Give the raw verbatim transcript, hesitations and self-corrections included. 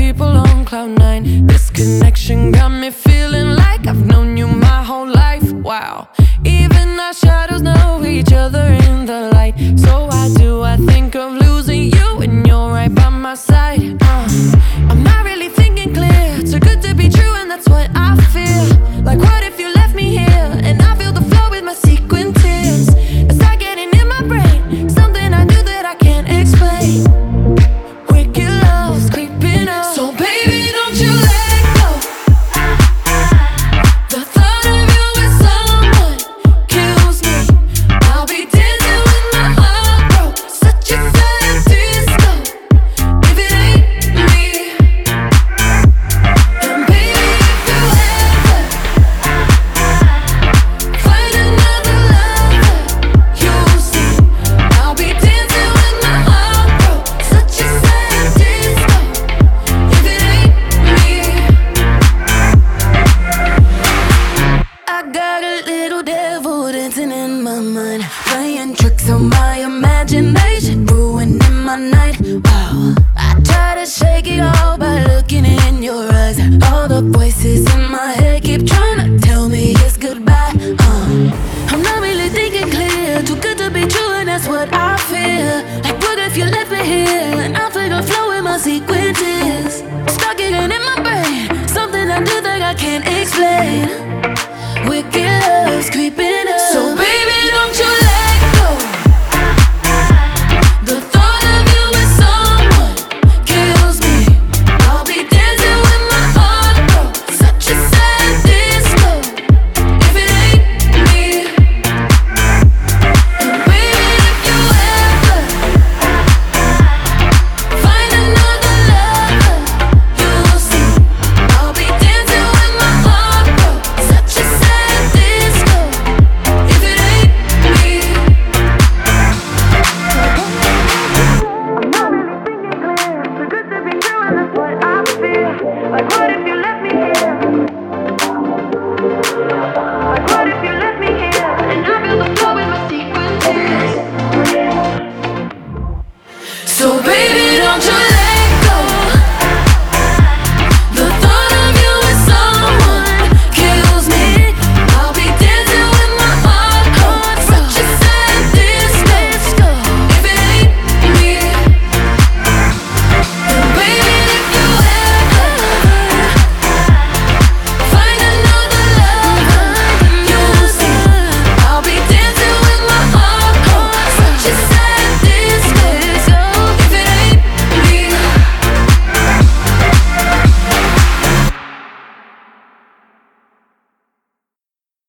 people on cloud nine. This connection got me feeling like I've known you my whole life. Wow, even our shadows know each other in the light. So why do I think of losing you when you're right by my side? uh, I'm not really thinking clear, too good to be true, and that's what I feel. Like, what if you left me here and I feel the flow with my sequin tears? It's not getting in my brain, something I do that I can't explain. Wicked love's creeping up, so baby, don't you let go. The thought of you with someone kills me. I'll be dancing with my heart broke, such a sad disco if it ain't me. And baby, if you ever find another lover, you'll see I'll be dancing with my heart broke, such a sad disco if it ain't me. I got a little devil dancing in my mind, playing tricks on my imagination, ruining my night. Wow, I try to shake it all by looking in your eyes. All the voices in my head keep trying to tell me it's goodbye. uh, I'm not really thinking clear, too good to be true, and that's what I feel. Like, what if you left me here and I feel the flow in my sequences? Stuck again in my brain, something I do that I can't explain. Wicked love's creeping up, so baby, don't you let go. The thought of you with someone kills me. I'll be dancing with my heart broke, such a sad disco if it ain't me. And baby, if you ever find another lover, you'll see I'll be dancing with my heart broke, such a sad disco if it ain't me. I'm not really thinking clear, too good to be true, and that's what I feel. Like, what if you left me here?